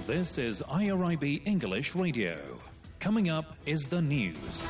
This is IRIB English Radio. Coming up is the news.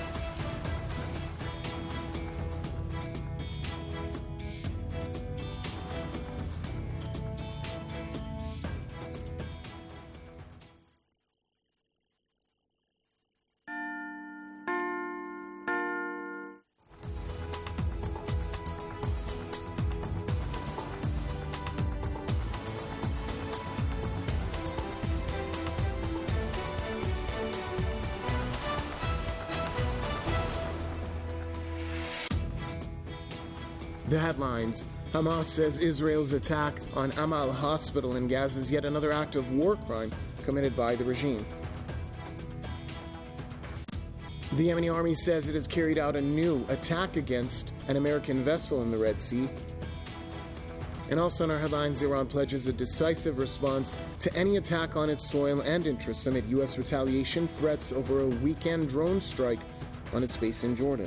The headlines. Hamas says Israel's attack on Amal Hospital in Gaza is yet another act of war crime committed by the regime. The Yemeni army says it has carried out a new attack against an American vessel in the Red Sea. And also in our headlines, Iran pledges a decisive response to any attack on its soil and interests amid U.S. retaliation threats over a weekend drone strike on its base in Jordan.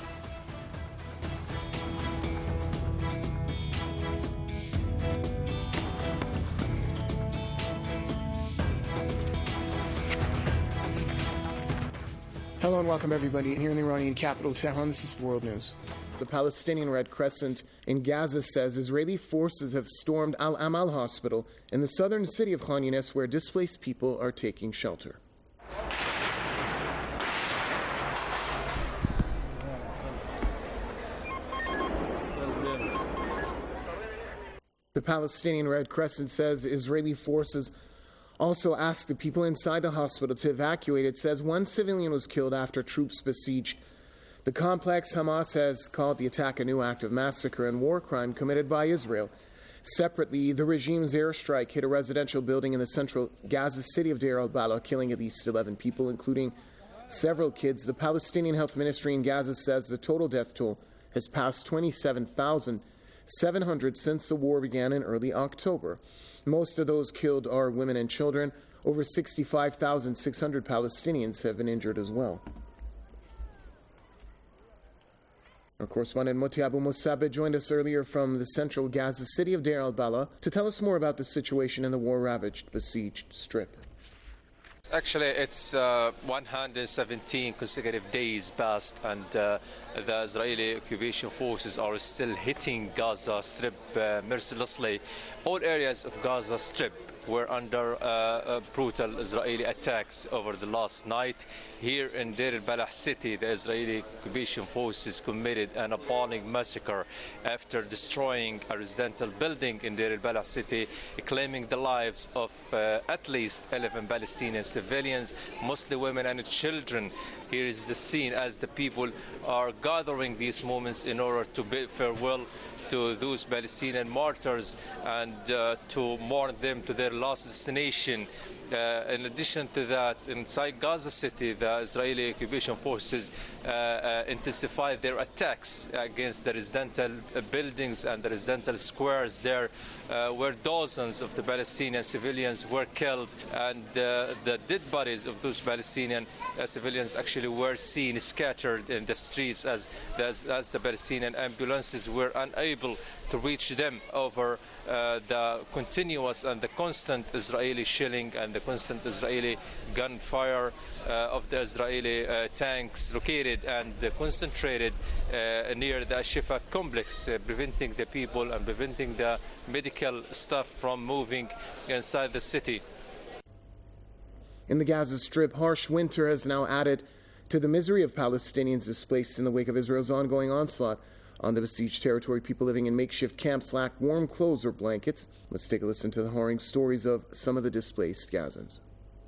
Hello and welcome everybody here in the Iranian capital, Tehran. This is World News. The Palestinian Red Crescent in Gaza says Israeli forces have stormed Al-Amal Hospital in the southern city of Khan Yunis, where displaced people are taking shelter. The Palestinian Red Crescent says Israeli forces also asked the people inside the hospital to evacuate. It says one civilian was killed after troops besieged the complex. Hamas has called the attack a new act of massacre and war crime committed by Israel. Separately, the regime's airstrike hit a residential building in the central Gaza city of Deir al-Balah, killing at least 11 people, including several kids. The Palestinian Health Ministry in Gaza says the total death toll has passed 27,700 since the war began in early October. Most of those killed are women and children. Over 65,600 Palestinians have been injured as well. Our correspondent Moti Abu Musabeh joined us earlier from the central Gaza city of Deir al-Balah to tell us more about the situation in the war-ravaged, besieged strip. Actually, it's 117 consecutive days passed, and the Israeli occupation forces are still hitting Gaza Strip mercilessly. All areas of Gaza Strip were under brutal Israeli attacks over the last night. Here in Deir al-Balah city, the Israeli occupation forces committed an appalling massacre after destroying a residential building in Deir al-Balah city, claiming the lives of at least 11 Palestinian civilians, mostly women and children. Here is the scene as the people are gathering these moments in order to bid farewell to those Palestinian martyrs and to mourn them to their last destination. In addition to that, inside Gaza City, the Israeli occupation forces intensified their attacks against the residential buildings and the residential squares there, where dozens of the Palestinian civilians were killed, and the dead bodies of those Palestinian civilians actually were seen scattered in the streets as the Palestinian ambulances were unable to reach them over the continuous and the constant Israeli shelling and the constant Israeli gunfire of the Israeli tanks located and concentrated near the Shifa complex, preventing the people and preventing the medical staff from moving inside the city. In the Gaza Strip, harsh winter has now added to the misery of Palestinians displaced in the wake of Israel's ongoing onslaught on the besieged territory. People living in makeshift camps lack warm clothes or blankets. Let's take a listen to the harrowing stories of some of the displaced Gazans.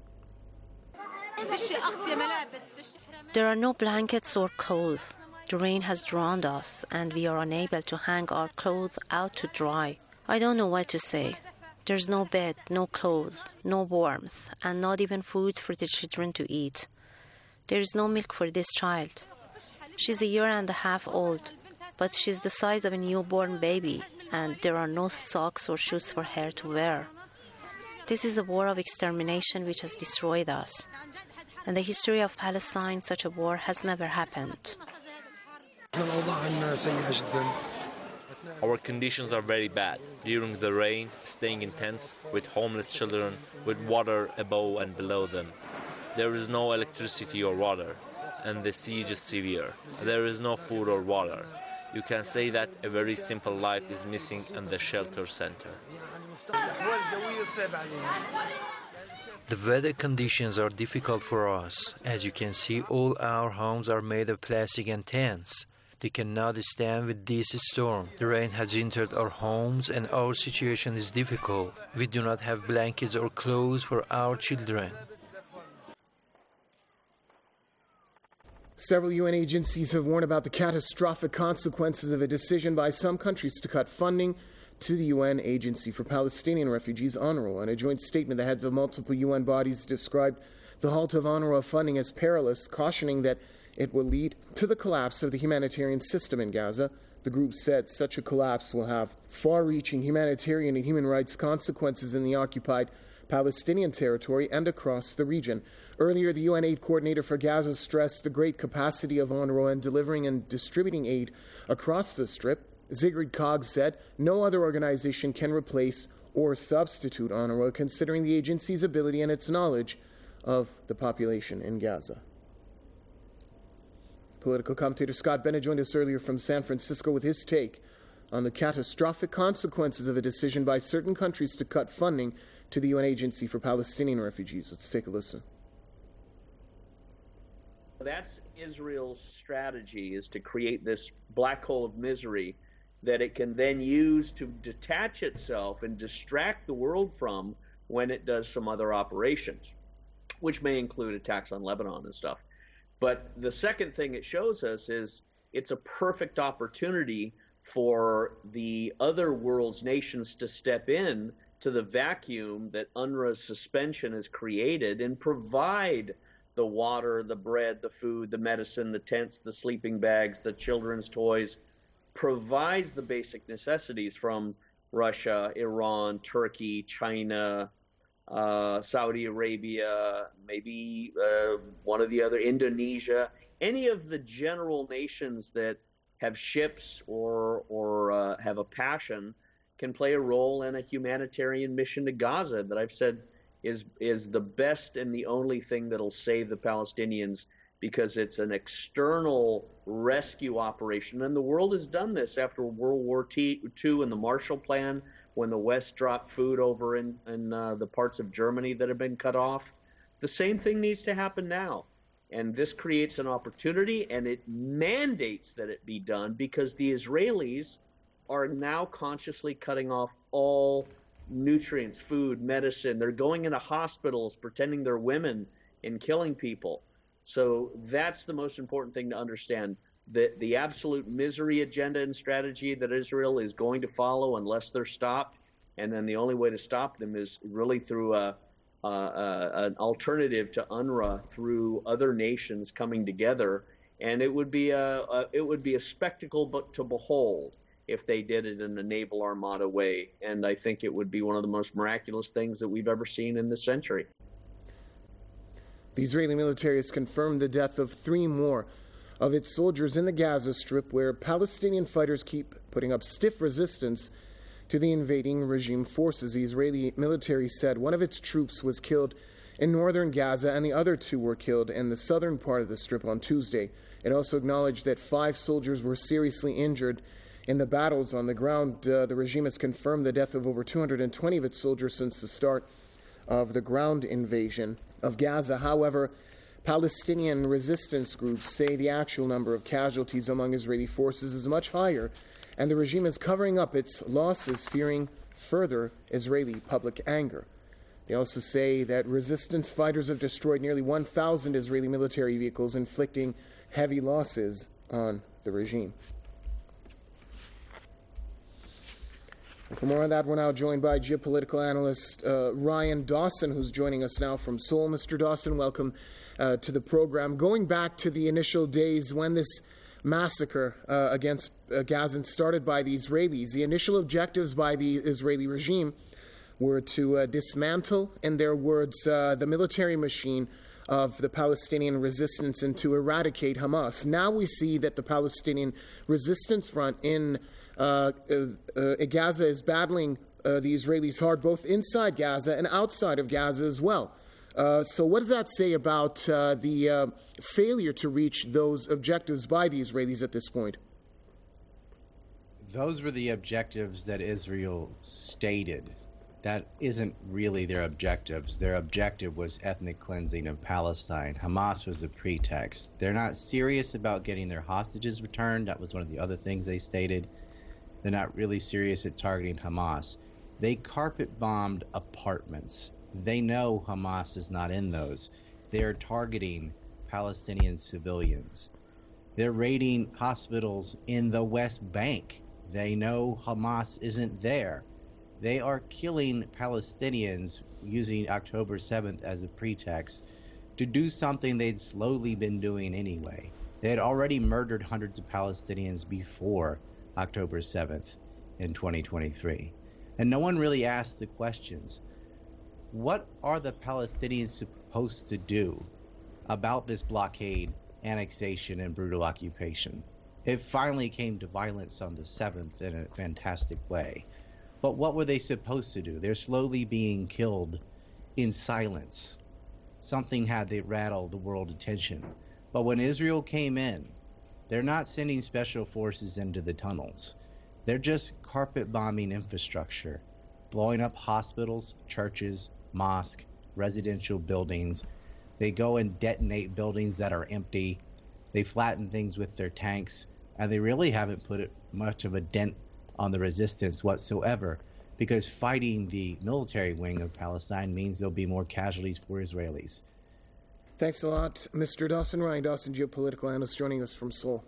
There are no blankets or clothes. The rain has drowned us, and we are unable to hang our clothes out to dry. I don't know what to say. There's no bed, no clothes, no warmth, and not even food for the children to eat. There is no milk for this child. She's 1.5 years old, but she's the size of a newborn baby, and there are no socks or shoes for her to wear. This is a war of extermination which has destroyed us. In the history of Palestine, such a war has never happened. Our conditions are very bad. During the rain, staying in tents with homeless children, with water above and below them. There is no electricity or water, and the siege is severe. There is no food or water. You can say that a very simple life is missing in the shelter center. The weather conditions are difficult for us. As you can see, all our homes are made of plastic and tents. They cannot stand with this storm. The rain has entered our homes and our situation is difficult. We do not have blankets or clothes for our children. Several UN agencies have warned about the catastrophic consequences of a decision by some countries to cut funding to the UN Agency for Palestinian Refugees, UNRWA. In a joint statement, the heads of multiple UN bodies described the halt of UNRWA funding as perilous, cautioning that it will lead to the collapse of the humanitarian system in Gaza. The group said such a collapse will have far-reaching humanitarian and human rights consequences in the occupied Palestinian territory and across the region. Earlier, the UN aid coordinator for Gaza stressed the great capacity of UNRWA in delivering and distributing aid across the Strip. Sigrid Kaag said no other organization can replace or substitute UNRWA, considering the agency's ability and its knowledge of the population in Gaza. Political commentator Scott Bennett joined us earlier from San Francisco with his take on the catastrophic consequences of a decision by certain countries to cut funding to the UN Agency for Palestinian Refugees. Let's take a listen. That's Israel's strategy, is to create this black hole of misery that it can then use to detach itself and distract the world from when it does some other operations, which may include attacks on Lebanon and stuff. But the second thing it shows us is it's a perfect opportunity for the other world's nations to step in to the vacuum that UNRWA's suspension has created and provide the water, the bread, the food, the medicine, the tents, the sleeping bags, the children's toys, provides the basic necessities from Russia, Iran, Turkey, China, Saudi Arabia, maybe one of the other, Indonesia, any of the general nations that have ships or have a passion can play a role in a humanitarian mission to Gaza that I've said is the best and the only thing that'll save the Palestinians, because it's an external rescue operation. And the world has done this after World War II and the Marshall Plan, when the West dropped food over in the parts of Germany that have been cut off. The same thing needs to happen now. And this creates an opportunity, and it mandates that it be done, because the Israelis are now consciously cutting off all nutrients, food, medicine. They're going into hospitals pretending they're women and killing people. So that's the most important thing to understand, that the absolute misery agenda and strategy that Israel is going to follow unless they're stopped. And then the only way to stop them is really through an alternative to UNRWA, through other nations coming together. And it would be a spectacle to behold if they did it in a naval armada way. And I think it would be one of the most miraculous things that we've ever seen in this century. The Israeli military has confirmed the death of 3 more of its soldiers in the Gaza Strip, where Palestinian fighters keep putting up stiff resistance to the invading regime forces. The Israeli military said one of its troops was killed in northern Gaza and the other 2 were killed in the southern part of the Strip on Tuesday. It also acknowledged that 5 soldiers were seriously injured in the battles on the ground. The regime has confirmed the death of over 220 of its soldiers since the start of the ground invasion of Gaza. However, Palestinian resistance groups say the actual number of casualties among Israeli forces is much higher, and the regime is covering up its losses, fearing further Israeli public anger. They also say that resistance fighters have destroyed nearly 1,000 Israeli military vehicles, inflicting heavy losses on the regime. And for more on that, we're now joined by geopolitical analyst Ryan Dawson, who's joining us now from Seoul. Mr. Dawson, welcome to the program. Going back to the initial days when this massacre against Gazans started by the Israelis, the initial objectives by the Israeli regime were to dismantle, in their words, the military machine of the Palestinian resistance and to eradicate Hamas. Now we see that the Palestinian resistance front in Gaza is battling the Israelis hard, both inside Gaza and outside of Gaza as well. So what does that say about the failure to reach those objectives by the Israelis at this point? Those were the objectives that Israel stated. That isn't really their objectives. Their objective was ethnic cleansing of Palestine. Hamas was a pretext. They're not serious about getting their hostages returned. That was one of the other things they stated. They're not really serious at targeting Hamas. They carpet bombed apartments. They know Hamas is not in those. They're targeting Palestinian civilians. They're raiding hospitals in the West Bank. They know Hamas isn't there. They are killing Palestinians using October 7th as a pretext to do something they'd slowly been doing anyway. They had already murdered hundreds of Palestinians before October 7th in 2023. And no one really asked the questions. What are the Palestinians supposed to do about this blockade, annexation, and brutal occupation? It finally came to violence on the 7th in a fantastic way. But what were they supposed to do? They're slowly being killed in silence. Something had to rattle the world attention. But when Israel came in, they're not sending special forces into the tunnels. They're just carpet bombing infrastructure, blowing up hospitals, churches, mosques, residential buildings. They go and detonate buildings that are empty. They flatten things with their tanks, and they really haven't put much of a dent on the resistance whatsoever, because fighting the military wing of Palestine means there'll be more casualties for Israelis. Thanks a lot, Mr. Dawson. Ryan Dawson, geopolitical analyst, joining us from Seoul.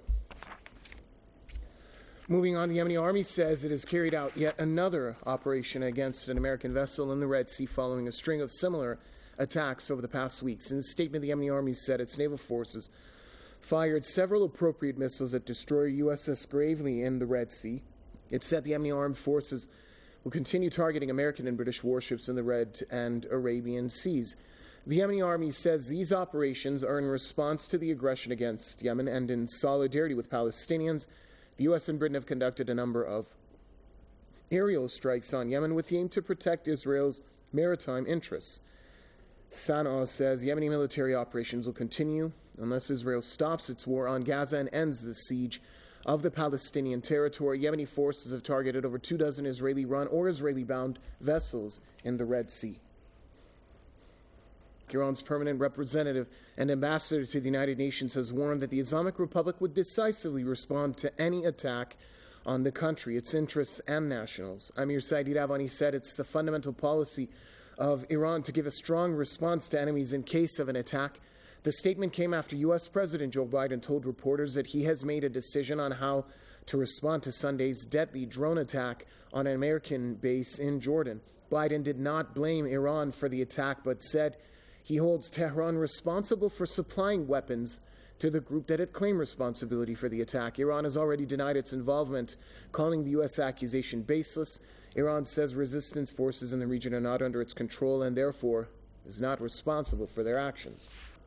Moving on, the Yemeni army says it has carried out yet another operation against an American vessel in the Red Sea following a string of similar attacks over the past weeks. In a statement, the Yemeni army said its naval forces fired several appropriate missiles at destroyer USS Gravely in the Red Sea. It said the Yemeni armed forces will continue targeting American and British warships in the Red and Arabian Seas. The Yemeni army says these operations are in response to the aggression against Yemen and in solidarity with Palestinians. The U.S. and Britain have conducted a number of aerial strikes on Yemen with the aim to protect Israel's maritime interests. Sana'a says Yemeni military operations will continue unless Israel stops its war on Gaza and ends the siege of the Palestinian territory. Yemeni forces have targeted over 24 Israeli-run or Israeli-bound vessels in the Red Sea. Iran's permanent representative and ambassador to the United Nations has warned that the Islamic Republic would decisively respond to any attack on the country, its interests, and nationals. Amir Said Iravani said it's the fundamental policy of Iran to give a strong response to enemies in case of an attack. The statement came after U.S. President Joe Biden told reporters that he has made a decision on how to respond to Sunday's deadly drone attack on an American base in Jordan. Biden did not blame Iran for the attack, but said he holds Tehran responsible for supplying weapons to the group that had claimed responsibility for the attack. Iran has already denied its involvement, calling the U.S. accusation baseless. Iran says resistance forces in the region are not under its control and therefore is not responsible for their actions.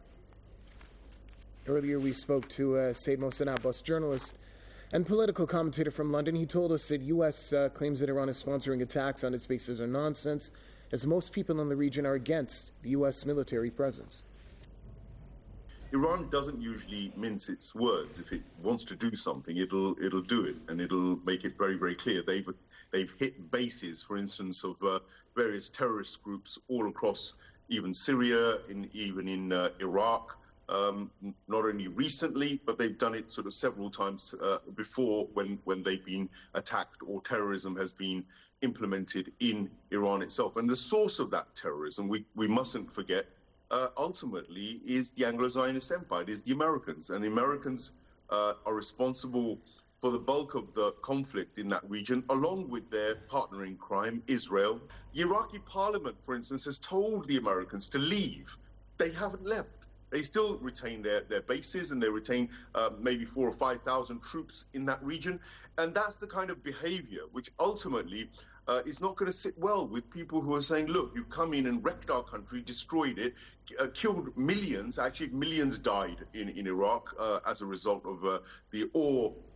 Earlier we spoke to Said Mohsen Abbas, journalist and political commentator from London. He told us that U.S. claims that Iran is sponsoring attacks on its bases are nonsense, as most people in the region are against the U.S. military presence. Iran doesn't usually mince its words. If it wants to do something, it'll do it, and it'll make it very, very clear. They've hit bases, for instance, of various terrorist groups all across even Syria, even in Iraq. Not only recently, but they've done it sort of several times before when they've been attacked or terrorism has been implemented in Iran itself. And the source of that terrorism, we mustn't forget, ultimately is the Anglo-Zionist Empire, it is the Americans. And the Americans are responsible for the bulk of the conflict in that region, along with their partner in crime, Israel. The Iraqi parliament, for instance, has told the Americans to leave. They haven't left. They still retain their bases, and they retain maybe 4,000 or 5,000 troops in that region. And that's the kind of behavior which ultimately is not going to sit well with people who are saying, look, you've come in and wrecked our country, destroyed it, killed millions. Actually, millions died in Iraq as a result of the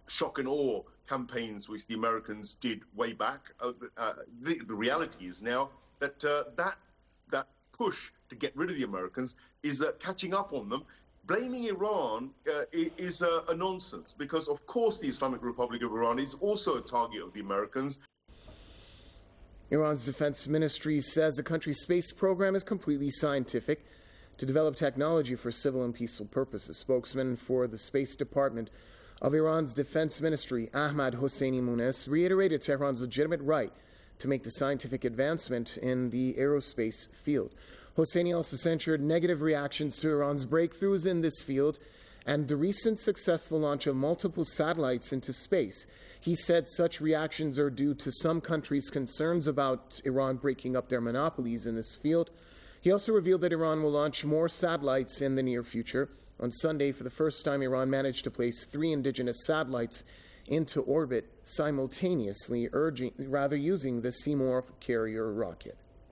shock and awe campaigns which the Americans did way back. The reality is now that that push to get rid of the Americans is catching up on them. Blaming Iran is a nonsense, because of course the Islamic Republic of Iran is also a target of the Americans. Iran's defense ministry says the country's space program is completely scientific to develop technology for civil and peaceful purposes. Spokesman for the Space Department of Iran's defense ministry, Ahmad Hosseini Mounis, reiterated Tehran's legitimate right to make the scientific advancement in the aerospace field. Hosseini also censured negative reactions to Iran's breakthroughs in this field and the recent successful launch of multiple satellites into space. He said such reactions are due to some countries' concerns about Iran breaking up their monopolies in this field. He also revealed that Iran will launch more satellites in the near future. On Sunday, for the first time, Iran managed to place 3 indigenous satellites into orbit simultaneously, using the Seymour carrier rocket.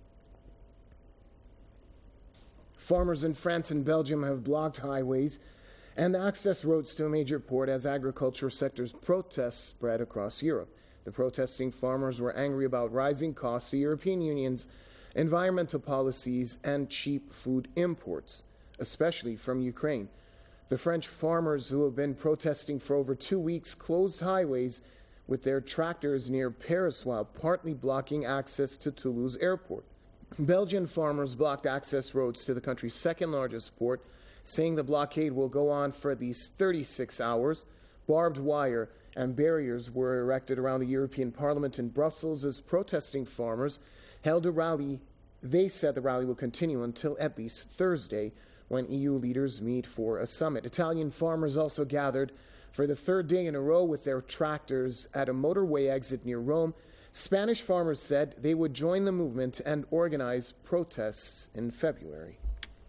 Farmers in France and Belgium have blocked highways and access roads to a major port as agriculture sector's protests spread across Europe. The protesting farmers were angry about rising costs, the European Union's environmental policies, and cheap food imports, especially from Ukraine. The French farmers, who have been protesting for over 2 weeks, closed highways with their tractors near Paris while partly blocking access to Toulouse airport. Belgian farmers blocked access roads to the country's second largest port, saying the blockade will go on for at least 36 hours. Barbed wire and barriers were erected around the European Parliament in Brussels as protesting farmers held a rally. They said the rally will continue until at least Thursday, when EU leaders meet for a summit. Italian farmers also gathered for the third day in a row with their tractors at a motorway exit near Rome. Spanish farmers said they would join the movement and organize protests in February.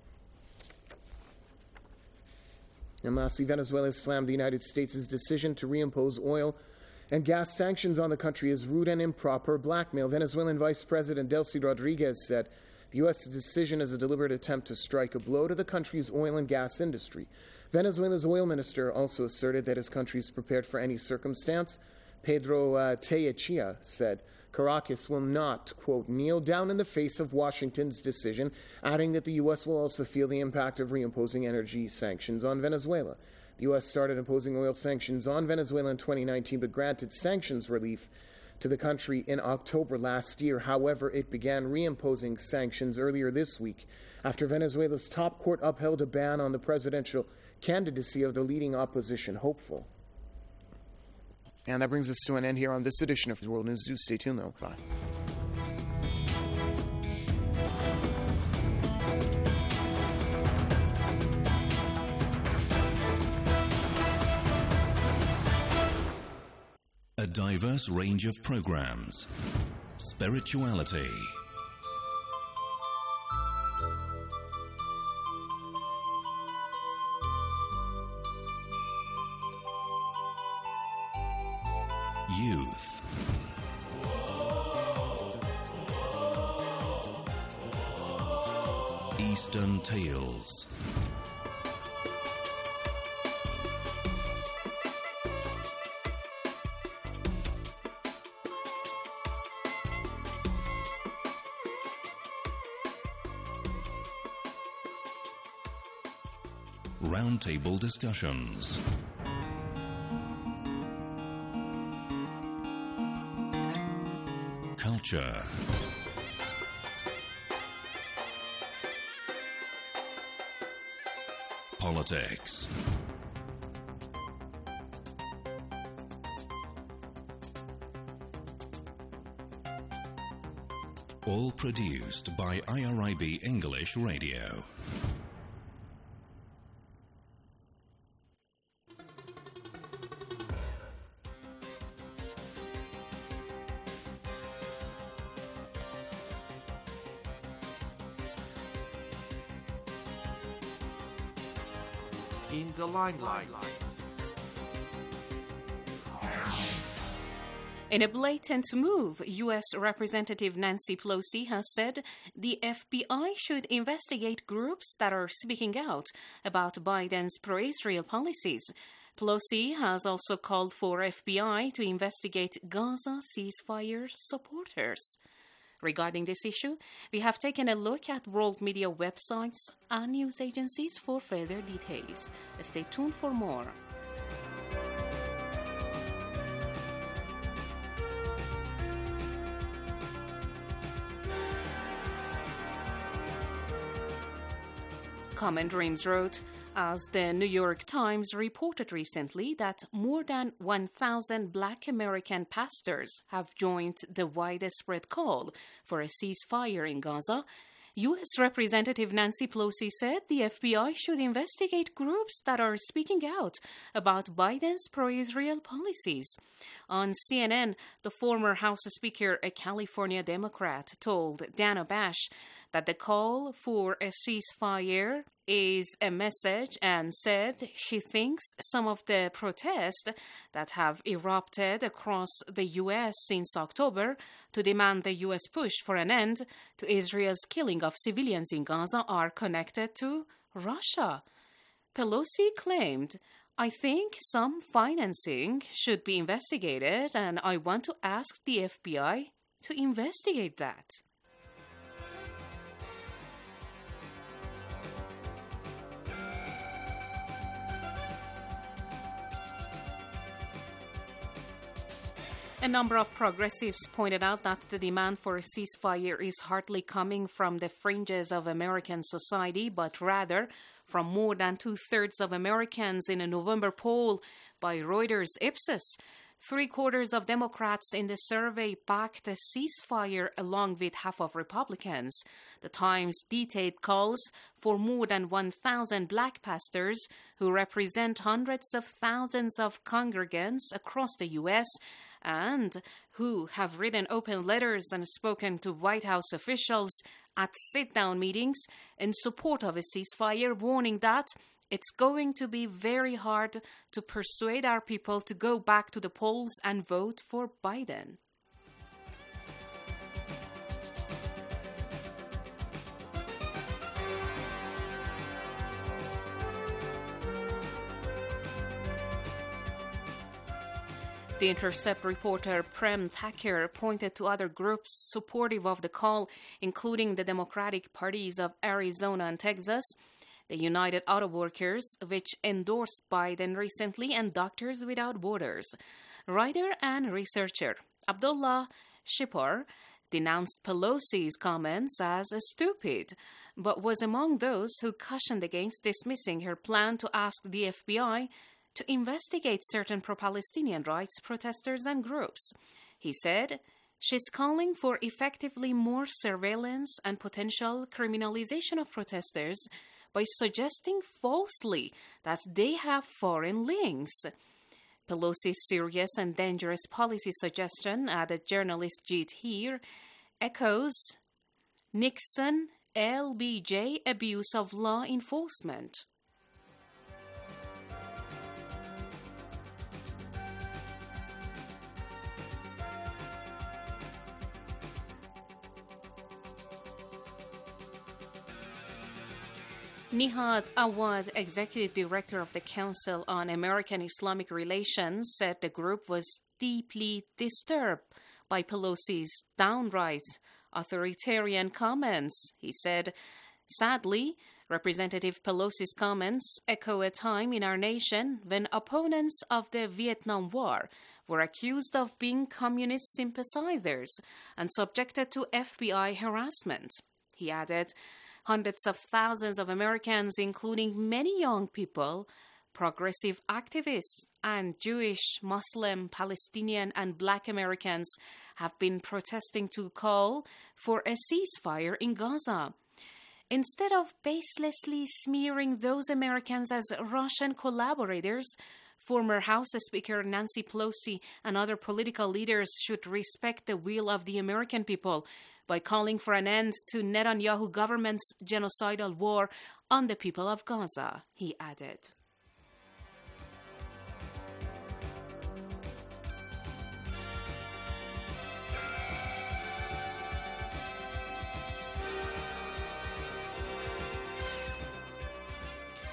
And lastly, Venezuela slammed the United States' decision to reimpose oil and gas sanctions on the country as rude and improper blackmail. Venezuelan Vice President Delcy Rodriguez said the U.S. decision is a deliberate attempt to strike a blow to the country's oil and gas industry. Venezuela's oil minister also asserted that his country is prepared for any circumstance. Pedro Tellechea said Caracas will not, quote, kneel down in the face of Washington's decision, adding that the U.S. will also feel the impact of reimposing energy sanctions on Venezuela. The U.S. started imposing oil sanctions on Venezuela in 2019, but granted sanctions relief to the country in October last year. However, it began reimposing sanctions earlier this week after Venezuela's top court upheld a ban on the presidential candidacy of the leading opposition hopeful. And that brings us to an end here on this edition of World News. Stay tuned, though. Bye. A diverse range of programs. Spirituality. Youth. Eastern Tales. Roundtable discussions. Culture. Politics. All produced by IRIB English Radio. In the limelight. In a blatant move, U.S. Representative Nancy Pelosi has said the FBI should investigate groups that are speaking out about Biden's pro-Israel policies. Pelosi has also called for FBI to investigate Gaza ceasefire supporters. Regarding this issue, we have taken a look at world media websites and news agencies for further details. Stay tuned for more. Common Dreams wrote, as the New York Times reported recently, that more than 1,000 Black American pastors have joined the widespread call for a ceasefire in Gaza. U.S. Representative Nancy Pelosi said the FBI should investigate groups that are speaking out about Biden's pro-Israel policies. On CNN, the former House Speaker, a California Democrat, told Dana Bash that the call for a ceasefire is a message and said she thinks some of the protests that have erupted across the U.S. since October to demand the U.S. push for an end to Israel's killing of civilians in Gaza are connected to Russia. Pelosi claimed, "I think some financing should be investigated, and I want to ask the FBI to investigate that." A number of progressives pointed out that the demand for a ceasefire is hardly coming from the fringes of American society, but rather from more than two-thirds of Americans in a November poll by Reuters Ipsos. Three-quarters of Democrats in the survey backed a ceasefire along with half of Republicans. The Times detailed calls for more than 1,000 Black pastors who represent hundreds of thousands of congregants across the U.S. and who have written open letters and spoken to White House officials at sit-down meetings in support of a ceasefire, warning that it's going to be very hard to persuade our people to go back to the polls and vote for Biden. The Intercept reporter Prem Thakur pointed to other groups supportive of the call, including the Democratic parties of Arizona and Texas, the United Auto Workers, which endorsed Biden recently, and Doctors Without Borders. Writer and researcher Abdullah Shipar denounced Pelosi's comments as stupid, but was among those who cautioned against dismissing her plan to ask the FBI to investigate certain pro-Palestinian rights protesters and groups. He said, "She's calling for effectively more surveillance and potential criminalization of protesters by suggesting falsely that they have foreign links." Pelosi's serious and dangerous policy suggestion, added journalist Jeet Heer, echoes Nixon LBJ abuse of law enforcement. Nihad Awad, executive director of the Council on American Islamic Relations, said the group was deeply disturbed by Pelosi's downright authoritarian comments. He said, "Sadly, Representative Pelosi's comments echo a time in our nation when opponents of the Vietnam War were accused of being communist sympathizers and subjected to FBI harassment." He added, "Hundreds of thousands of Americans, including many young people, progressive activists, and Jewish, Muslim, Palestinian, and Black Americans have been protesting to call for a ceasefire in Gaza. Instead of baselessly smearing those Americans as Russian collaborators, former House Speaker Nancy Pelosi and other political leaders should respect the will of the American people by calling for an end to Netanyahu government's genocidal war on the people of Gaza," he added.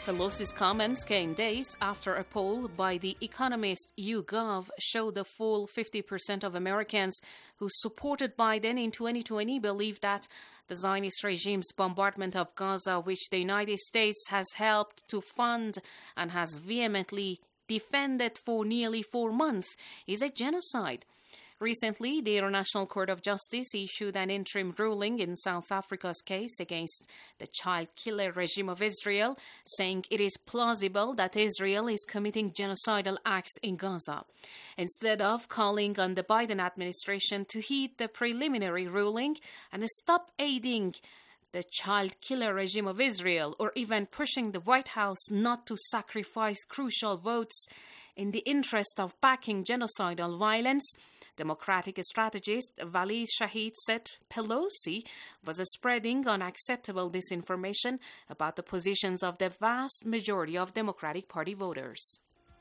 Pelosi's comments came days after a poll by The Economist YouGov showed the full 50% of Americans who supported Biden in 2020 believe that the Zionist regime's bombardment of Gaza, which the United States has helped to fund and has vehemently defended for nearly 4 months, is a genocide. Recently, the International Court of Justice issued an interim ruling in South Africa's case against the child killer regime of Israel, saying it is plausible that Israel is committing genocidal acts in Gaza. Instead of calling on the Biden administration to heed the preliminary ruling and stop aiding the child killer regime of Israel, or even pushing the White House not to sacrifice crucial votes in the interest of backing genocidal violence, Democratic strategist Waleed Shahid said Pelosi was spreading unacceptable disinformation about the positions of the vast majority of Democratic Party voters.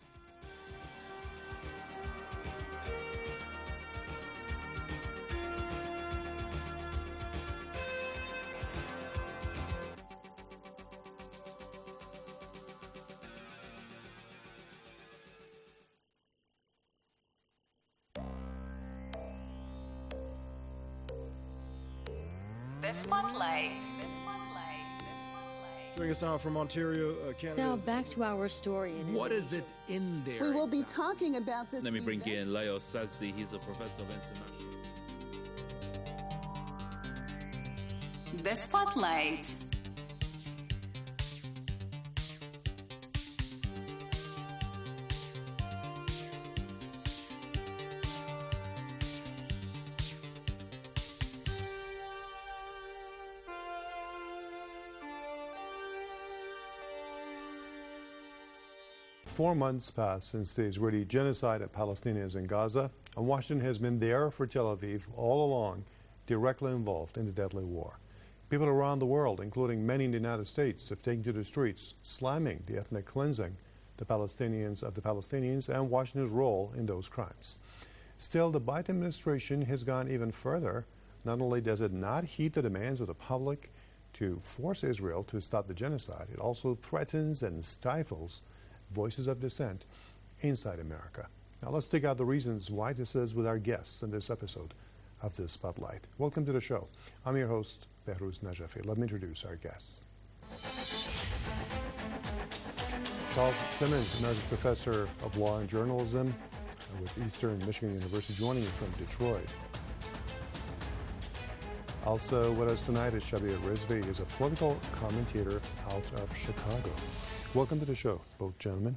Bring us out from Ontario, Canada. Now back to our story. What is it in there? We will be talking about this. Let me bring in Leo Sazdi. He's a professor of international. The Spotlight. Four months passed since the Israeli genocide of Palestinians in Gaza, and Washington has been there for Tel Aviv all along, directly involved in the deadly war. People around the world, including many in the United States, have taken to the streets, slamming the ethnic cleansing of the Palestinians and Washington's role in those crimes. Still, the Biden administration has gone even further. Not only does it not heed the demands of the public to force Israel to stop the genocide, it also threatens and stifles voices of dissent inside America. Now let's dig out the reasons why this is with our guests in this episode of The Spotlight. Welcome to the show. I'm your host, Behruz Najafi. Let me introduce our guests. Charles Simmons, Emeritus Professor of Law and Journalism with Eastern Michigan University, joining me from Detroit. Also with us tonight is Shabir Rizvi, is a political commentator out of Chicago. Welcome to the show, both gentlemen.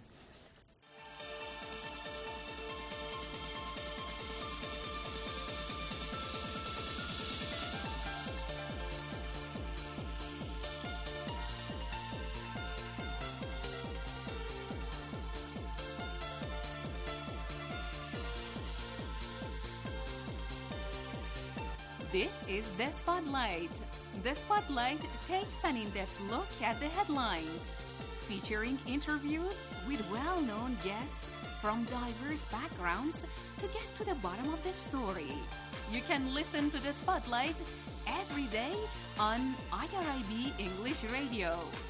This is The Spotlight. The Spotlight takes an in-depth look at the headlines, featuring interviews with well-known guests from diverse backgrounds to get to the bottom of the story. You can listen to The Spotlight every day on IRIB English Radio.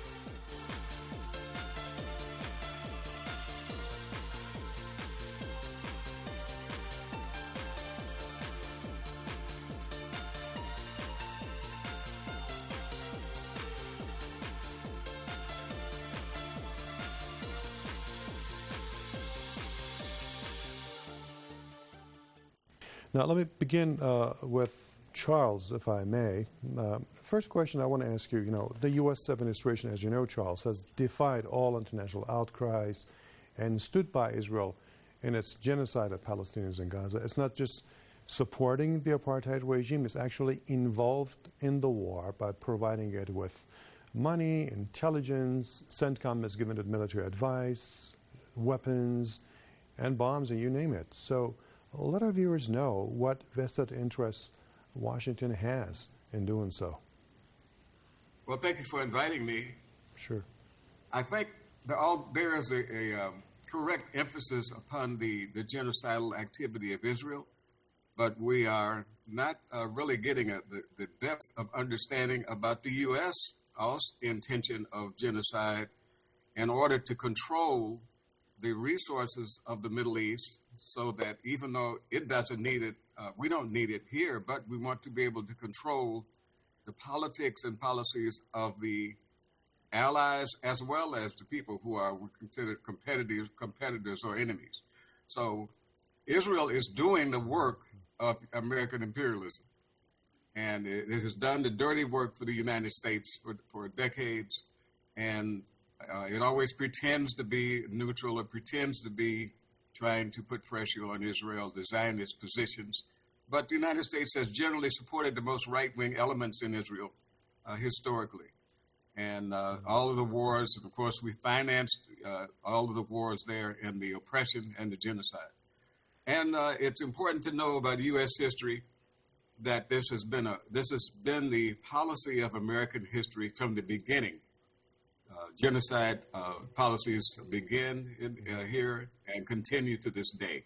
Now, let me begin with Charles, if I may. First question I want to ask you, the U.S. administration, as you know, Charles, has defied all international outcries and stood by Israel in its genocide of Palestinians in Gaza. It's not just supporting the apartheid regime, it's actually involved in the war by providing it with money, intelligence. CENTCOM has given it military advice, weapons, and bombs, and you name it. So let our viewers know what vested interests Washington has in doing so. Well, thank you for inviting me. Sure. I think there is a correct emphasis upon the genocidal activity of Israel, but we are not really getting the depth of understanding about the U.S. intention of genocide in order to control the resources of the Middle East, so that even though it doesn't need it, we don't need it here, but we want to be able to control the politics and policies of the allies as well as the people who are considered competitors or enemies. So Israel is doing the work of American imperialism, and it has done the dirty work for the United States for decades, and it always pretends to be neutral or pretends to be trying to put pressure on Israel, the Zionist positions. But the United States has generally supported the most right-wing elements in Israel historically. And all of the wars, and of course, we financed all of the wars there and the oppression and the genocide. And it's important to know about U.S. history that this has been the policy of American history from the beginning. Genocide policies begin here and continue to this day.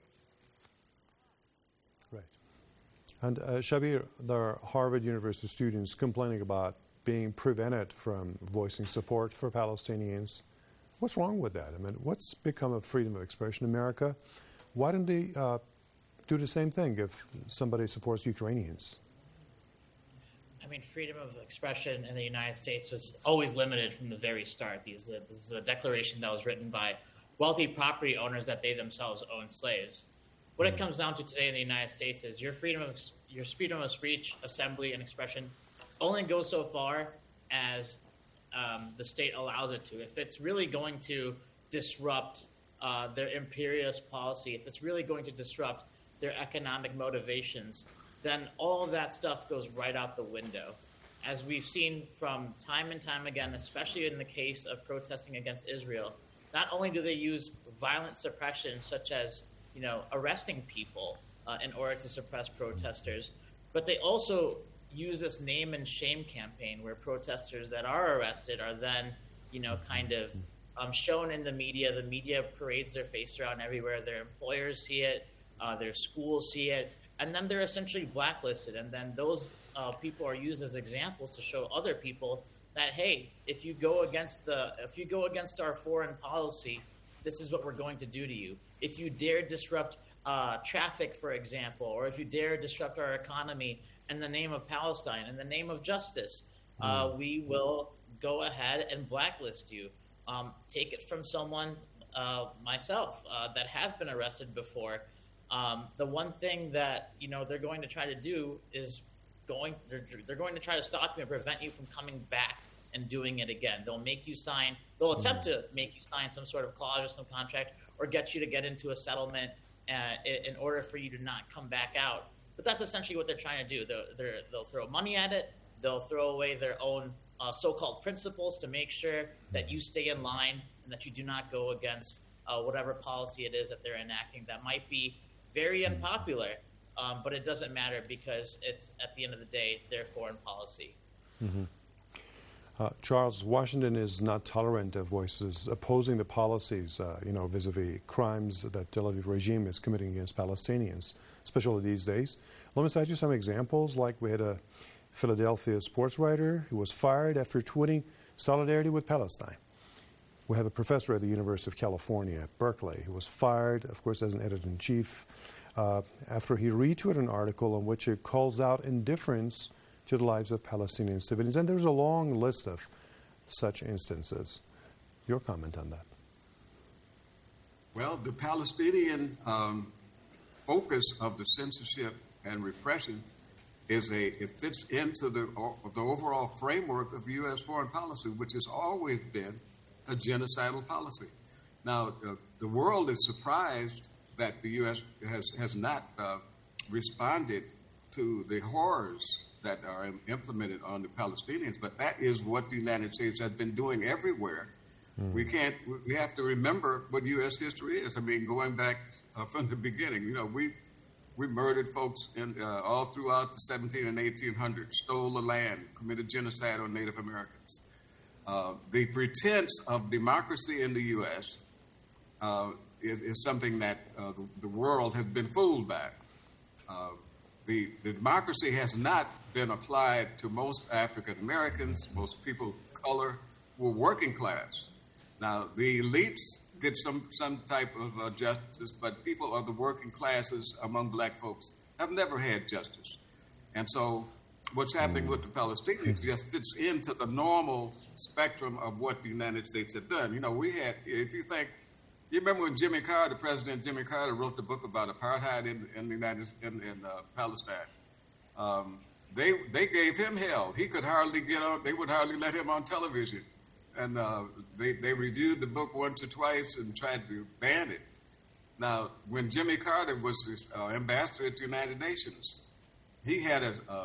Right. And Shabir, there are Harvard University students complaining about being prevented from voicing support for Palestinians. What's wrong with that? I mean, what's become of freedom of expression in America? Why don't they do the same thing if somebody supports Ukrainians? I mean, freedom of expression in the United States was always limited from the very start. This is a declaration that was written by wealthy property owners that they themselves owned slaves. What it comes down to today in the United States is your freedom of speech, assembly, and expression only goes so far as the state allows it to. If it's really going to disrupt their imperialist policy, if it's really going to disrupt their economic motivations, then all of that stuff goes right out the window. As we've seen from time and time again, especially in the case of protesting against Israel, not only do they use violent suppression, such as arresting people in order to suppress protesters, but they also use this name and shame campaign where protesters that are arrested are then, shown in the media. The media parades their face around everywhere. Their employers see it, their schools see it, and then they're essentially blacklisted. And then those people are used as examples to show other people that, hey, if you go against our foreign policy, this is what we're going to do to you. If you dare disrupt traffic, for example, or if you dare disrupt our economy in the name of Palestine, in the name of justice, we will go ahead and blacklist you. Take it from someone, myself, that has been arrested before. The one thing that they're going to try to do is they're going to try to stop you and prevent you from coming back and doing it again. They'll attempt to make you sign some sort of clause or some contract, or get you to get into a settlement in order for you to not come back out. But that's essentially what they're trying to do. They'll throw money at it. They'll throw away their own so-called principles to make sure that you stay in line and that you do not go against whatever policy it is that they're enacting that might be very unpopular, but it doesn't matter because it's, at the end of the day, their foreign policy. Mm-hmm. Charles, Washington is not tolerant of voices opposing the policies, vis-a-vis crimes that Tel Aviv regime is committing against Palestinians, especially these days. Let me cite you some examples. Like we had a Philadelphia sports writer who was fired after tweeting solidarity with Palestine. We have a professor at the University of California, Berkeley, who was fired, of course, as an editor-in-chief after he retweeted an article in which it calls out indifference to the lives of Palestinian civilians. And there's a long list of such instances. Your comment on that? Well, the Palestinian focus of the censorship and repression it fits into the overall framework of U.S. foreign policy, which has always been a genocidal policy. Now, the world is surprised that the U.S. has not responded to the horrors that are implemented on the Palestinians, but that is what the United States has been doing everywhere. We have to remember what U.S. history is. I mean, going back from the beginning, we murdered folks all throughout the 1700s and 1800s, stole the land, committed genocide on Native Americans. The pretense of democracy in the U.S. Is something that the world has been fooled by. The democracy has not been applied to most African Americans, most people of color who are working class. Now, the elites get some type of justice, but people of the working classes among black folks have never had justice. And so what's happening with the Palestinians just fits into the normal spectrum of what the United States had done. You know, we had, if you think, you remember when President Jimmy Carter wrote the book about apartheid in Palestine. They gave him hell. He could hardly get on. They would hardly let him on television. And they reviewed the book once or twice and tried to ban it. Now, when Jimmy Carter was ambassador at the United Nations, he had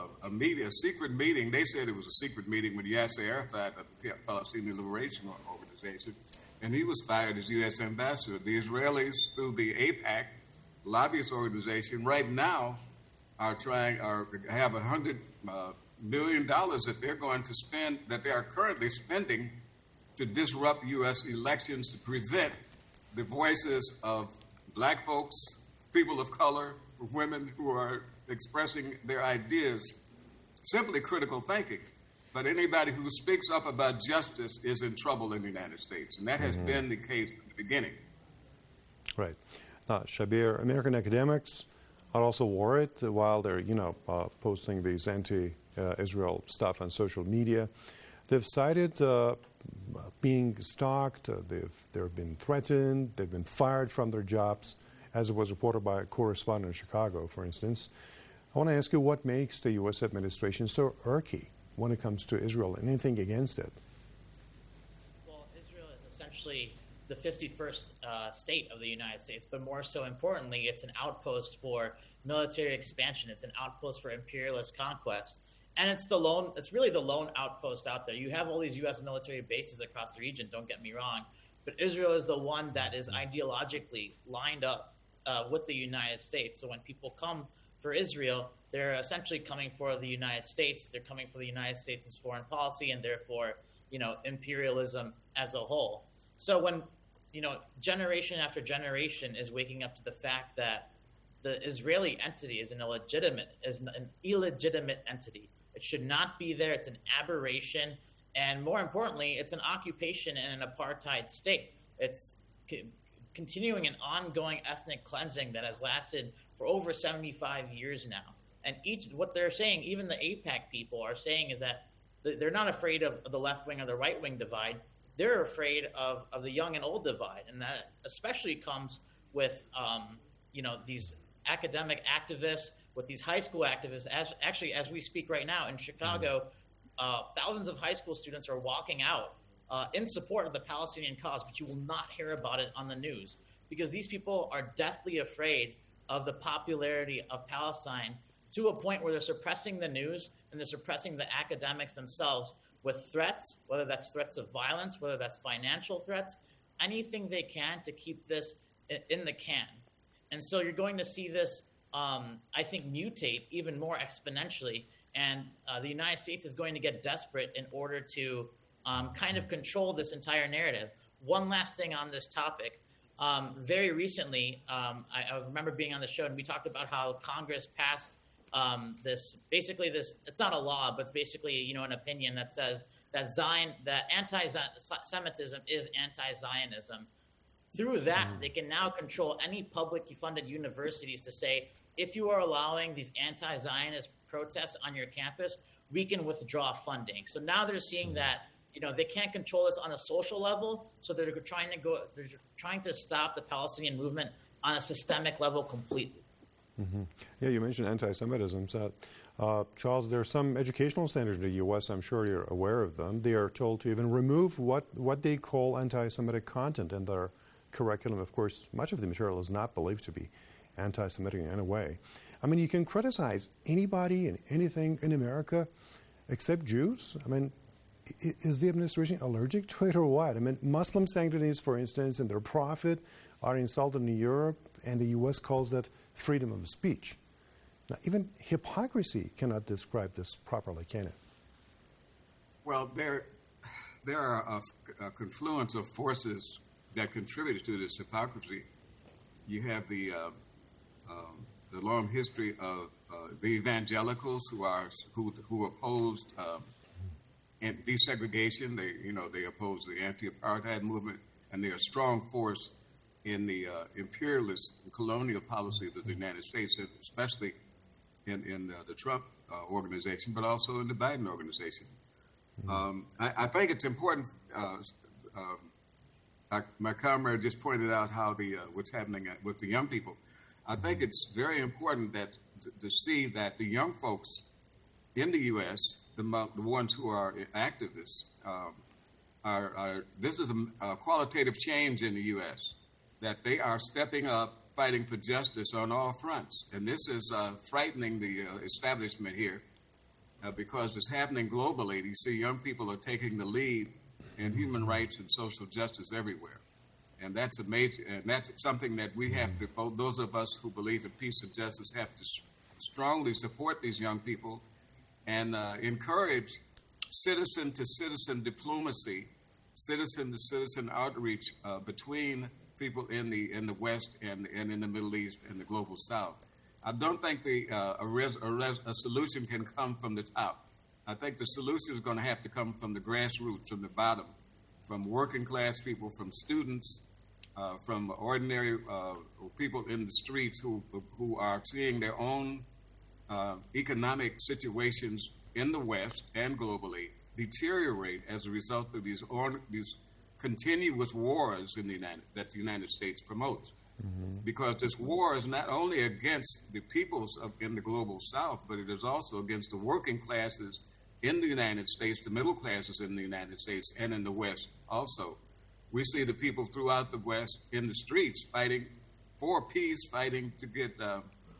a secret meeting. They said it was a secret meeting with Yasser Arafat of the Palestinian Liberation Organization, and he was fired as U.S. ambassador. The Israelis, through the AIPAC lobbyist organization, right now have $100 million that they're going to spend, that they are currently spending to disrupt U.S. elections to prevent the voices of black folks, people of color, women who are expressing their ideas, simply critical thinking. But anybody who speaks up about justice is in trouble in the United States, and that has been the case from the beginning. Right. Shabir, American academics are also worried while they're, posting these anti-Israel stuff on social media. They've cited being stalked, they've been threatened, they've been fired from their jobs, as it was reported by a correspondent in Chicago, for instance. I want to ask you what makes the U.S. administration so irky when it comes to Israel, anything against it? Well, Israel is essentially the 51st state of the United States, but more so importantly, it's an outpost for military expansion. It's an outpost for imperialist conquest. And it's really the lone outpost out there. You have all these U.S. military bases across the region, don't get me wrong, but Israel is the one that is ideologically lined up with the United States. So when people come for Israel, they're essentially coming for the United States. They're coming for the United States' foreign policy and therefore, imperialism as a whole. So when, generation after generation is waking up to the fact that the Israeli entity is an illegitimate entity. It should not be there. It's an aberration. And more importantly, it's an occupation in an apartheid state. It's continuing an ongoing ethnic cleansing that has lasted for over 75 years now. And what they're saying, even the AIPAC people are saying, is that they're not afraid of the left wing or the right wing divide. They're afraid of the young and old divide. And that especially comes with, these academic activists, with these high school activists. As we speak right now in Chicago, thousands of high school students are walking out in support of the Palestinian cause, but you will not hear about it on the news because these people are deathly afraid of the popularity of Palestine to a point where they're suppressing the news and they're suppressing the academics themselves with threats, whether that's threats of violence, whether that's financial threats, anything they can to keep this in the can. And so you're going to see this, I think, mutate even more exponentially. And the United States is going to get desperate in order to kind of control this entire narrative. One last thing on this topic. Very recently, I remember being on the show, and we talked about how Congress passed this, it's not a law, but it's basically, an opinion that says that anti-Semitism is anti-Zionism. Through that, they can now control any publicly funded universities to say, if you are allowing these anti-Zionist protests on your campus, we can withdraw funding. So now they're seeing that, they can't control this on a social level. So they're trying to stop the Palestinian movement on a systemic level completely. Mm-hmm. Yeah, you mentioned anti-Semitism. Charles, there are some educational standards in the U.S., I'm sure you're aware of them. They are told to even remove what they call anti-Semitic content in their curriculum. Of course, much of the material is not believed to be anti-Semitic in any way. I mean, you can criticize anybody and anything in America except Jews. I mean, is the administration allergic to it or what? I mean, Muslim sanctities, for instance, and their prophet are insulted in Europe, and the U.S. calls that freedom of speech. Now, even hypocrisy cannot describe this properly, can it? Well, there are a confluence of forces that contributed to this hypocrisy. You have the long history of the evangelicals who opposed desegregation. They oppose the anti-apartheid movement, and they're a strong force in the imperialist and colonial policies of the United States, especially in the Trump organization, but also in the Biden organization. I think it's important. My comrade just pointed out how what's happening with the young people. I think it's very important that to see that the young folks in the U.S., the ones who are activists, this is a qualitative change in the U.S., that they are stepping up, fighting for justice on all fronts. And this is frightening the establishment here because it's happening globally. You see young people are taking the lead in human rights and social justice everywhere. And that's something that we have to, both those of us who believe in peace and justice, have to strongly support these young people and encourage citizen-to-citizen diplomacy, citizen-to-citizen outreach between people in the West and in the Middle East and the global South. I don't think a solution can come from the top. I think the solution is going to have to come from the grassroots, from the bottom, from working class people, from students, from ordinary people in the streets who are seeing their own economic situations in the West and globally deteriorate as a result of these continuous wars that the United States promotes. Because this war is not only against the peoples in the global South, but it is also against the working classes in the United States, the middle classes in the United States and in the West also. We see the people throughout the West in the streets fighting for peace, fighting to get the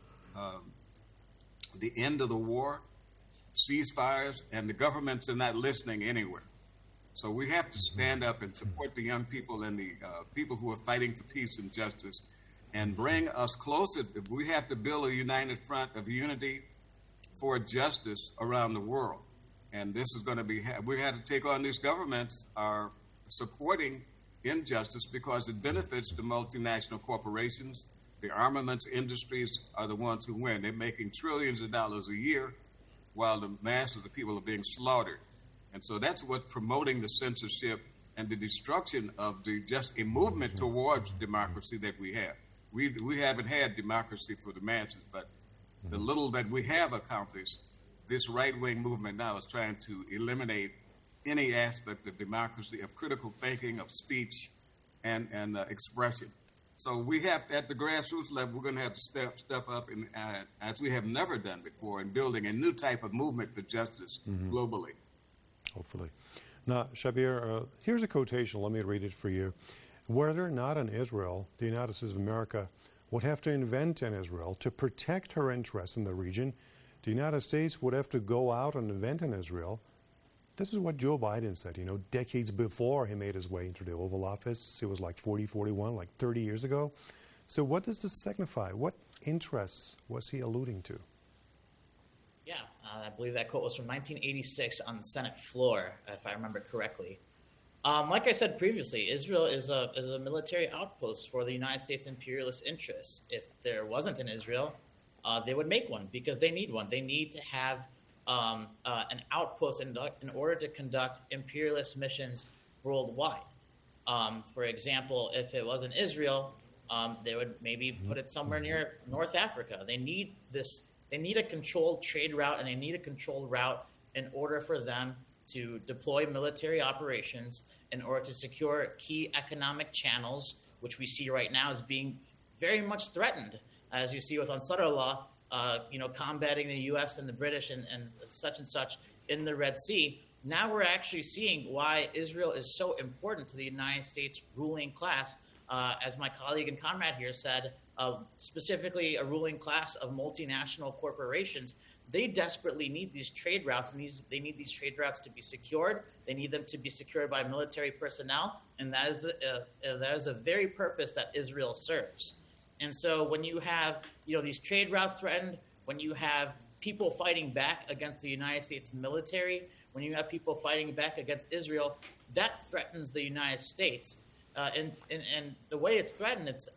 end of the war, ceasefires, and the governments are not listening anywhere. So we have to stand up and support the young people and the people who are fighting for peace and justice and bring us closer. We have to build a united front of unity for justice around the world. And this is going to be, we have to take on these governments are supporting injustice because it benefits the multinational corporations. The armaments industries are the ones who win. They're making trillions of dollars a year while the masses of people are being slaughtered. And so that's what's promoting the censorship and the destruction of just a movement towards democracy that we have. We haven't had democracy for the masses, but the little that we have accomplished, this right-wing movement now is trying to eliminate any aspect of democracy, of critical thinking, of speech, and expression. So we have, at the grassroots level, we're going to have to step up, as we have never done before, in building a new type of movement for justice globally. Hopefully. Now, Shabir, here's a quotation. Let me read it for you. Whether or not in Israel, the United States of America would have to invent in Israel to protect her interests in the region, the United States would have to go out and invent in Israel. This is what Joe Biden said, decades before he made his way into the Oval Office. It was like 41, like 30 years ago. So what does this signify? What interests was he alluding to? Yeah, I believe that quote was from 1986 on the Senate floor, if I remember correctly. Like I said previously, Israel is a military outpost for the United States imperialist interests. If there wasn't an Israel, they would make one because they need one. They need to have an outpost in order to conduct imperialist missions worldwide. For example, if it wasn't Israel, they would maybe put it somewhere near North Africa. They need this. They need a controlled trade route, and they need a controlled route in order for them to deploy military operations, in order to secure key economic channels, which we see right now as being very much threatened, as you see with Ansarullah, combating the U.S. and the British and such in the Red Sea. Now we're actually seeing why Israel is so important to the United States ruling class, as my colleague and comrade here said, specifically a ruling class of multinational corporations. They desperately need these trade routes, and they need these trade routes to be secured. They need them to be secured by military personnel, and that is the very purpose that Israel serves. And so when you have these trade routes threatened, when you have people fighting back against the United States military, when you have people fighting back against Israel, that threatens the United States. And the way it's threatened, it's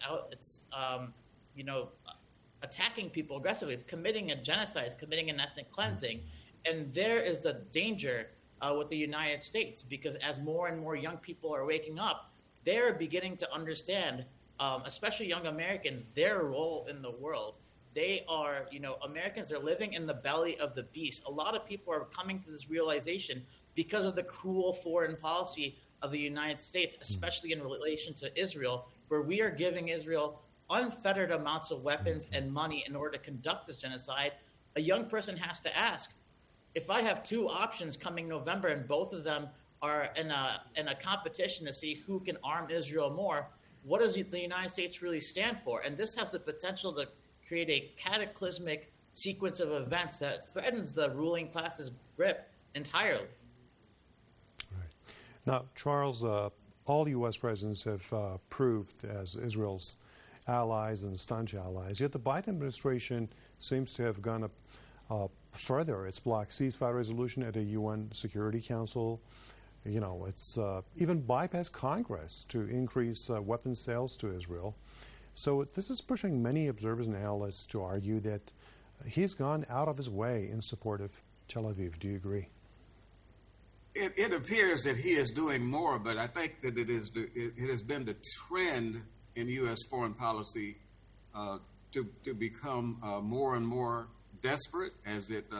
attacking people aggressively. It's committing a genocide. It's committing an ethnic cleansing. And there is the danger with the United States, because as more and more young people are waking up, they're beginning to understand, especially young Americans, their role in the world. They are, Americans are living in the belly of the beast. A lot of people are coming to this realization because of the cruel foreign policy of the United States, especially in relation to Israel, where we are giving Israel unfettered amounts of weapons and money in order to conduct this genocide. A young person has to ask, if I have two options coming November and both of them are in a competition to see who can arm Israel more, what does the United States really stand for? And this has the potential to create a cataclysmic sequence of events that threatens the ruling class's grip entirely. Right. Now, Charles, all U.S. presidents have proved as Israel's allies and staunch allies, yet the Biden administration seems to have gone further. It's blocked ceasefire resolution at a UN Security Council. It's even bypassed Congress to increase weapons sales to Israel. So this is pushing many observers and analysts to argue that he's gone out of his way in support of Tel Aviv. Do you agree? It appears that he is doing more, but I think that it has been the trend in U.S. foreign policy to become more and more desperate as it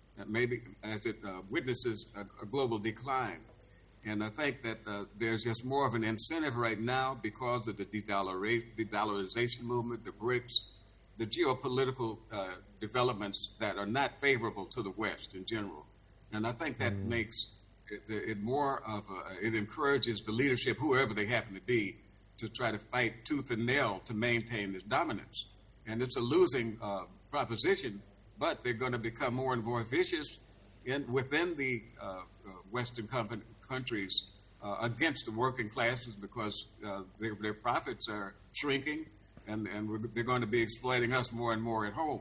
witnesses a global decline. And I think that there's just more of an incentive right now because of the de-dollarization movement, the BRICS, the geopolitical developments that are not favorable to the West in general. And I think that makes it more of it encourages the leadership, whoever they happen to be, to try to fight tooth and nail to maintain this dominance. And it's a losing proposition, but they're going to become more and more vicious within the Western countries against the working classes because their profits are shrinking and they're going to be exploiting us more and more at home.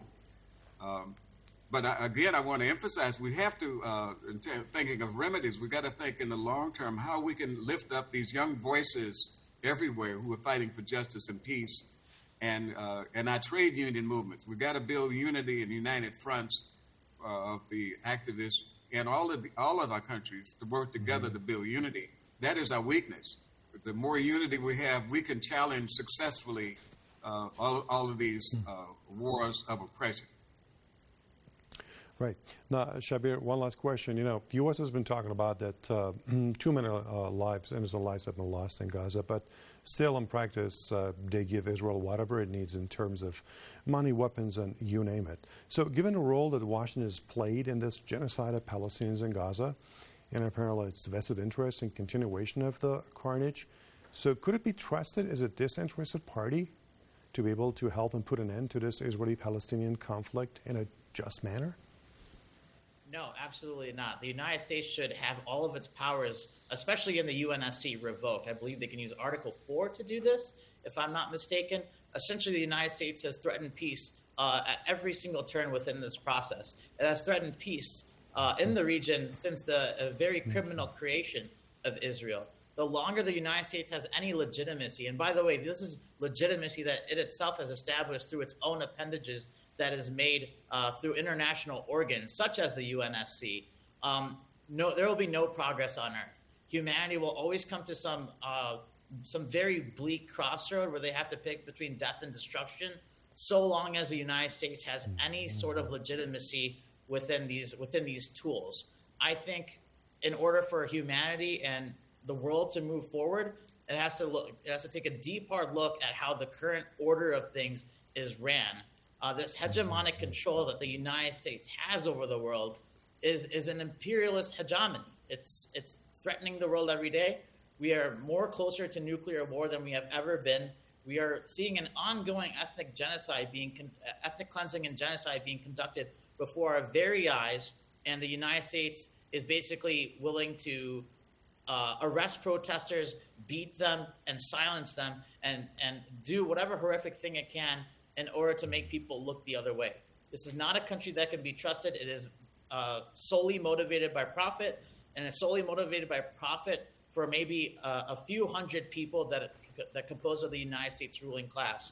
But again, I want to emphasize we have to, in thinking of remedies, we got to think in the long term how we can lift up these young voices everywhere who are fighting for justice and peace and our trade union movements. We got to build unity and united fronts of the activists in all of our countries to work together to build unity. That is our weakness. The more unity we have, we can challenge successfully all of these wars of oppression. Right. Now, Shabir, one last question. The U.S. has been talking about that too many innocent lives have been lost in Gaza, but still in practice, they give Israel whatever it needs in terms of money, weapons, and you name it. So given the role that Washington has played in this genocide of Palestinians in Gaza, and apparently its vested interest in continuation of the carnage, so could it be trusted as a disinterested party to be able to help and put an end to this Israeli-Palestinian conflict in a just manner? No, absolutely not. The United States should have all of its powers, especially in the UNSC, revoked. I believe they can use Article 4 to do this, if I'm not mistaken. Essentially, the United States has threatened peace at every single turn within this process. It has threatened peace in the region since the very criminal creation of Israel. The longer the United States has any legitimacy, and by the way, this is legitimacy that it itself has established through its own appendages that is made through international organs, such as the UNSC, there will be no progress on Earth. Humanity will always come to some very bleak crossroad where they have to pick between death and destruction, so long as the United States has any sort of legitimacy within these tools. I think in order for humanity and the world to move forward, it has to take a deep, hard look at how the current order of things is ran. This hegemonic control that the United States has over the world is an imperialist hegemony. It's threatening the world every day. We are more closer to nuclear war than we have ever been. We are seeing an ongoing ethnic cleansing and genocide being conducted before our very eyes, and the United States is basically willing to arrest protesters, beat them, and silence them, and do whatever horrific thing it can in order to make people look the other way. This is not a country that can be trusted. It is solely motivated by profit, and it's solely motivated by profit for maybe a few hundred people that compose of the United States ruling class.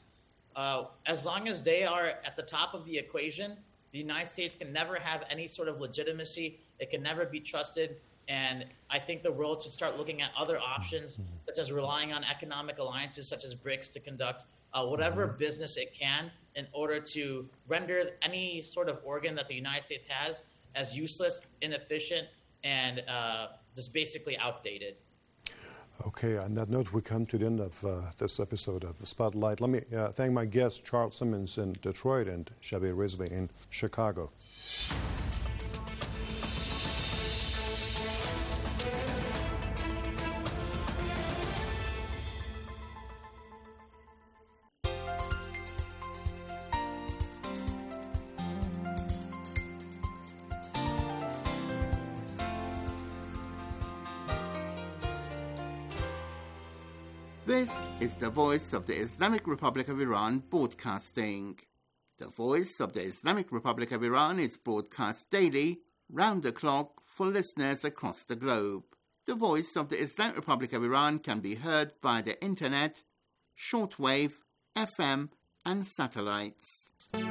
As long as they are at the top of the equation, the United States can never have any sort of legitimacy. It can never be trusted. And I think the world should start looking at other options, such as relying on economic alliances such as BRICS to conduct whatever business it can in order to render any sort of organ that the United States has as useless, inefficient, and just basically outdated. Okay, on that note, we come to the end of this episode of Spotlight. Let me thank my guests, Charles Simmons in Detroit and Shabir Rizvi in Chicago. This is the Voice of the Islamic Republic of Iran broadcasting. The Voice of the Islamic Republic of Iran is broadcast daily, round the clock, for listeners across the globe. The Voice of the Islamic Republic of Iran can be heard by the internet, shortwave, FM, and satellites.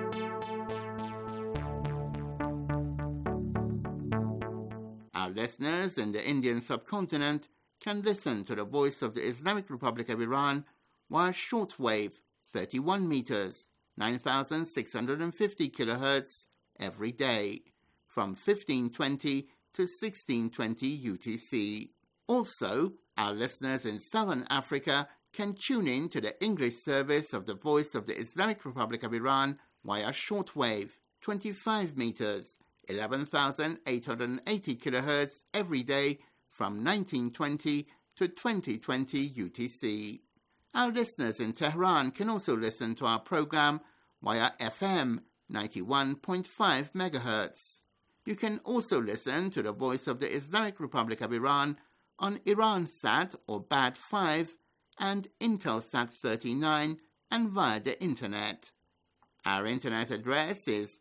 Our listeners in the Indian subcontinent can listen to the Voice of the Islamic Republic of Iran via shortwave 31 meters, 9,650 kilohertz every day, from 1520 to 1620 UTC. Also, our listeners in Southern Africa can tune in to the English service of the Voice of the Islamic Republic of Iran via shortwave 25 meters, 11,880 kilohertz every day, from 1920 to 2020 UTC. Our listeners in Tehran can also listen to our program via FM 91.5 MHz. You can also listen to the Voice of the Islamic Republic of Iran on Iransat or BAD 5 and Intelsat 39 and via the Internet. Our Internet address is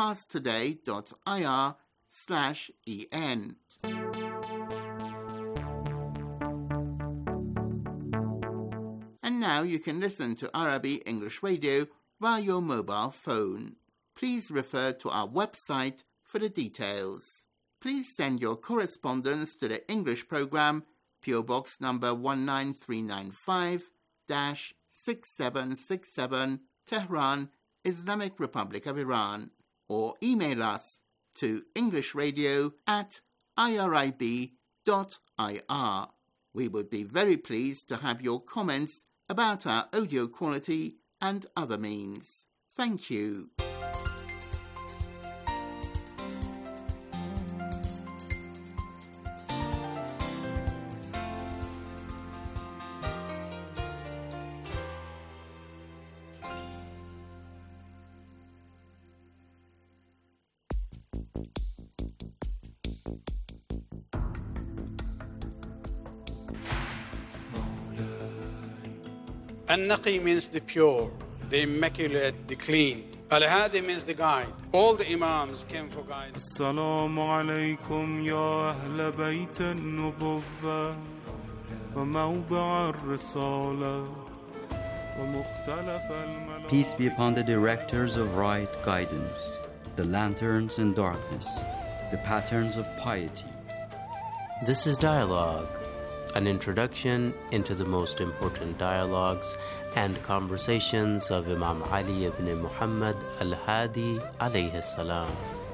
parstoday.ir/en. And now you can listen to Arabic English Radio via your mobile phone. Please refer to our website for the details. Please send your correspondence to the English program, PO Box number 19395-6767, Tehran, Islamic Republic of Iran, or email us to englishradio@irib.ir. We would be very pleased to have your comments about our audio quality and other means. Thank you. An-Naqi means the pure, the immaculate, the clean. Al-Hadi means the guide. All the Imams came for guidance. Assalamu alaikum ya ahl bayt an-nubuwwah wa mawda' ar-risalah wa mukhtalaf al-malak. Peace be upon the directors of right guidance, the lanterns in darkness, the patterns of piety. This is Dialogue, an introduction into the most important dialogues and conversations of Imam Ali ibn Muhammad al-Hadi alayhi salam.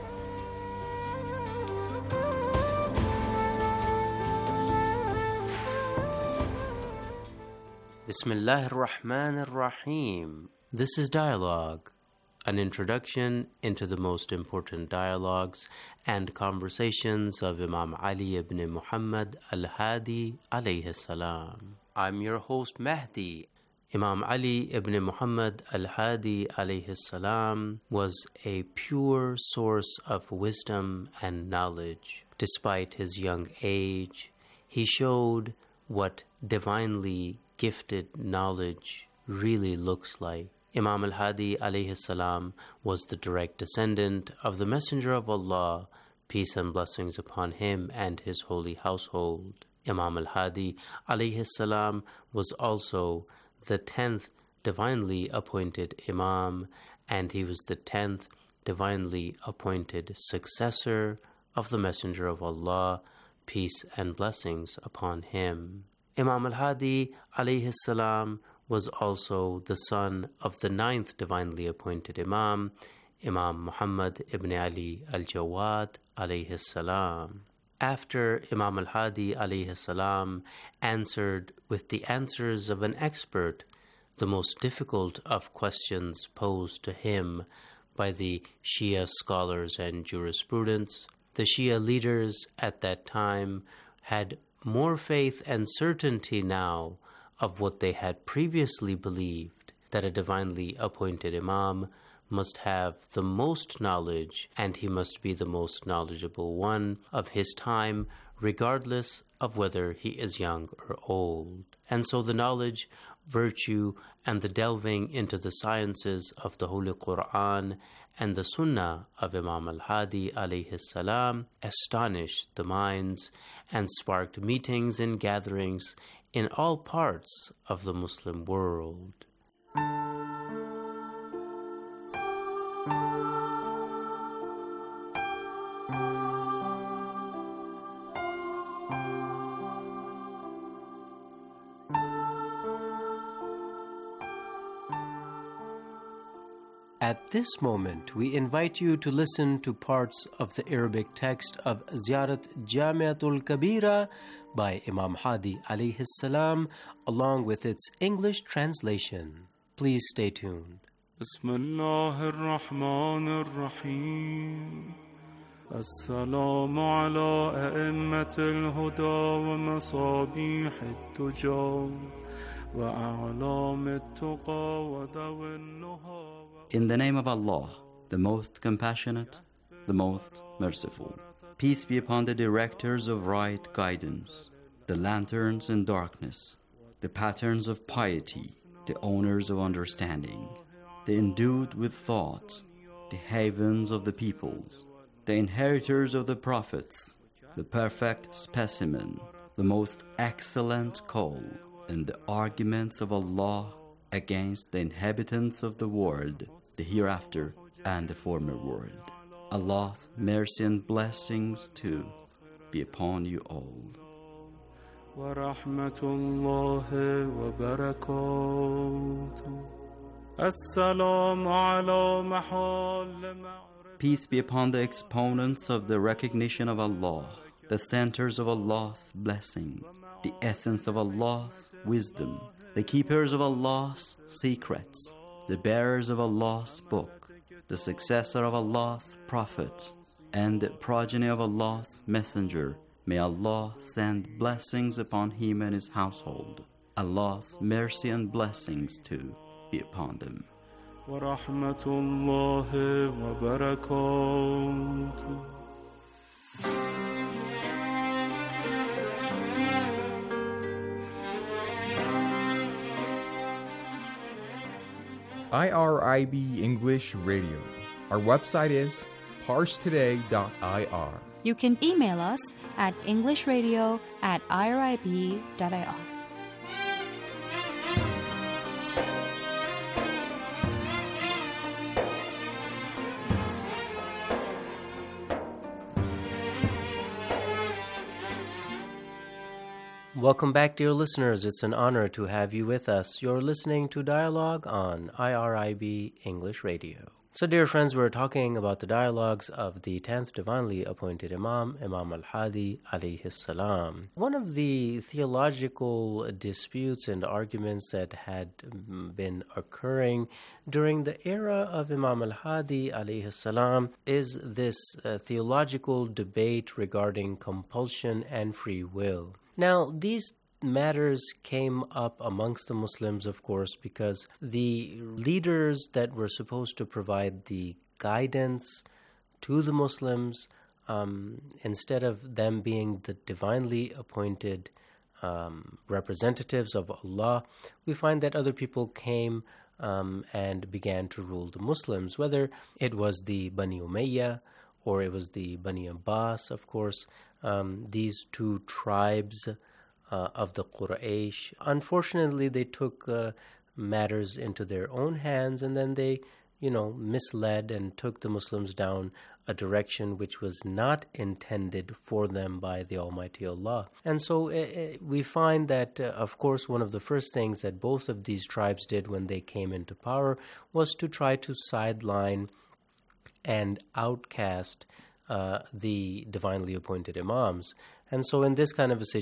Bismillah ar-Rahman ar-Rahim. This is Dialogue, an introduction into the most important dialogues and conversations of Imam Ali ibn Muhammad al-Hadi alayhi salam. I'm your host Mahdi. Imam Ali ibn Muhammad al-Hadi alayhi salam was a pure source of wisdom and knowledge. Despite his young age, he showed what divinely gifted knowledge really looks like. Imam al-Hadi alayhi salam was the direct descendant of the Messenger of Allah, peace and blessings upon him and his holy household. Imam al-Hadi alayhi salam was also the 10th divinely appointed Imam, and he was the 10th divinely appointed successor of the Messenger of Allah, peace and blessings upon him. Imam al-Hadi alayhi salam was also the son of the 9th divinely appointed Imam, Imam Muhammad ibn Ali al-Jawad alayhi salam. After Imam al-Hadi alayhi salam answered with the answers of an expert the most difficult of questions posed to him by the Shia scholars and jurisprudents, the Shia leaders at that time had more faith and certainty now of what they had previously believed, that a divinely appointed Imam must have the most knowledge and he must be the most knowledgeable one of his time, regardless of whether he is young or old. And so the knowledge, virtue, and the delving into the sciences of the Holy Quran and the Sunnah of Imam al-Hadi alayhi salam astonished the minds and sparked meetings and gatherings in all parts of the Muslim world. At this moment, we invite you to listen to parts of the Arabic text of Ziyarat Jamiatul Kabira by Imam Hadi alayhi salam, along with its English translation. Please stay tuned. Bismillahir Rahmanir Rahim. السلام على أئمة الهدى ومصابيح التجار وأعلام التقى وذوي النهى. In the name of Allah, the most compassionate, the most merciful. Peace be upon the directors of right guidance, the lanterns in darkness, the patterns of piety, the owners of understanding, the endued with thought, the havens of the peoples, the inheritors of the prophets, the perfect specimen, the most excellent call, and the arguments of Allah against the inhabitants of the world, the hereafter and the former world. Allah's mercy and blessings too be upon you all. ورحمة الله وبركاته. السلام على محل. Peace be upon the exponents of the recognition of Allah, the centers of Allah's blessing, the essence of Allah's wisdom, the keepers of Allah's secrets, the bearers of Allah's book, the successor of Allah's prophet, and the progeny of Allah's messenger. May Allah send blessings upon him and his household. Allah's mercy and blessings too be upon them. ورحمة الله وبركاته. IRIB English Radio. Our website is parsetoday.ir. You can email us at englishradio@irib.ir. Welcome back, dear listeners. It's an honor to have you with us. You're listening to Dialogue on IRIB English Radio. So, dear friends, we're talking about the dialogues of the 10th divinely appointed Imam, Imam al-Hadi alayhi salam. One of the theological disputes and arguments that had been occurring during the era of Imam al-Hadi alayhi salam is this theological debate regarding compulsion and free will. Now, these matters came up amongst the Muslims, of course, because the leaders that were supposed to provide the guidance to the Muslims, instead of them being the divinely appointed representatives of Allah, we find that other people came and began to rule the Muslims, whether it was the Bani Umayyah or it was the Bani Abbas, of course. These two tribes of the Quraysh. Unfortunately, they took matters into their own hands, and then they, misled and took the Muslims down a direction which was not intended for them by the Almighty Allah. And so we find that, of course, one of the first things that both of these tribes did when they came into power was to try to sideline and outcast the divinely appointed imams. And so in this kind of a situation,